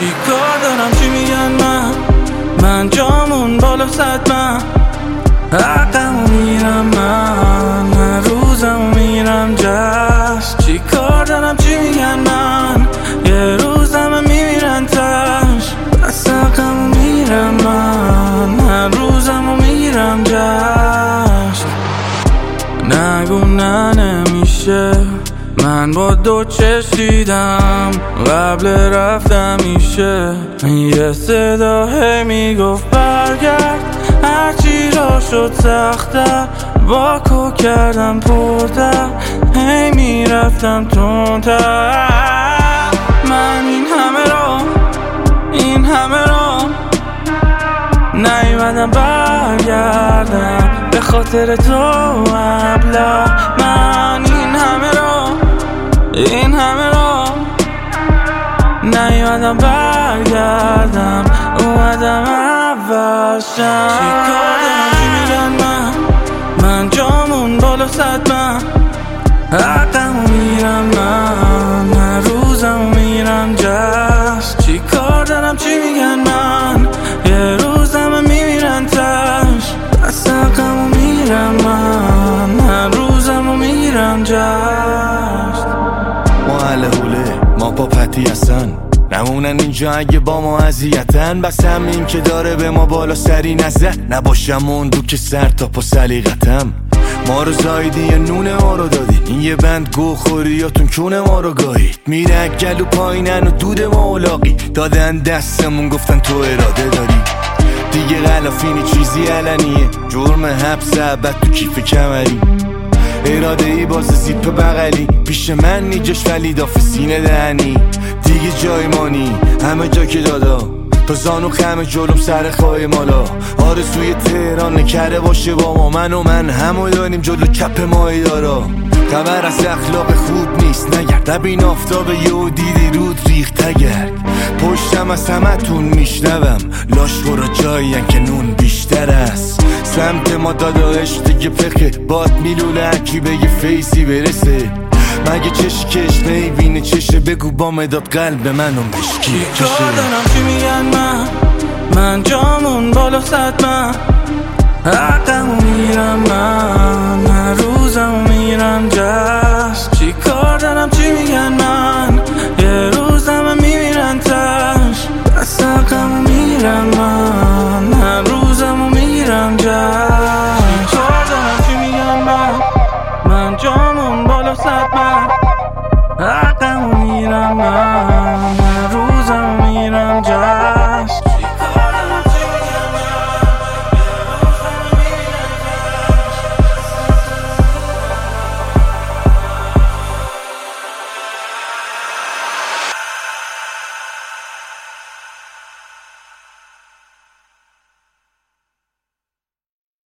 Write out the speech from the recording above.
چی کار دارم چی میگن من جامون بالا صد من حقمو میرم من روزمو میرم جشن چی کار دارم چی میگن من یه روزمو میمیرن تش بس حقمو میرم من روزمو میرم جشن نگو نه نمیشه من با دو چشم دیدم قبل رفتم میشه یه صدا هی میگفت برگرد هرچی را شد سخت‌تر واکو کردم پرتر هی میرفتم تندتر من این همه را نیومدم برگردم به خاطر تو ابله من این همه را نیومدم برگردم اومدم اول شم چی کار دارم چی میگن من جامون بالا صد من حقمو میرم من روزمو میرم جشن چی کار دارم چی میگن من یه روزمو میمیرن تش بس حقمو میرم من روزمو میرم جشن ما اهل حوله ما با پتی هستن نمونن اینجا اگه با ما اذیتن بس همین که داره به ما بالا سری نزد نباشم اون دو که سر تا پا سلیقتم ما رو زایدی یا نون ما رو دادی این یه بند گو خوریاتون کون ما رو گاهید میره گلو پایینن و دود ما اولاقی دادن دستمون گفتن تو اراده داری دیگه غلافینی چیزی علنیه جرم حبس ابد تو کیف کمری اراده ای باز زیپ بغلی پیش من نیجش ولی داف سینه دهنی دیگه جای مانی همه جا که دادا تا زانو خم جلوم سر خواهی مالا آرزوی تهران نکره باشه با ما من همو داریم جلو کپ ماهی دارا خبر از اخلاق خوب نیست نگرد نبین آفتاب یه دیدی رود ریخت گرد پشتم از همه تون میشنوم لاشخورا جایین که نون بیشتر است سمت ما داداش دیگه پخه باد میلوله هرکی به یه فیسی برسه مگه چشکش نیبینه چشه بگو با مداد قلب منو مشکی چی کار دارم چی میگن من جامون بالا صد من حقمو میرم من روزمو میرم جشن چی کار دارم چی میگن من یه روزمو میمیرن تش بس حقمو میرم من روزمو میرم جشن چی کار دارم چی میگن من جامون بالا صد من حقمو میرم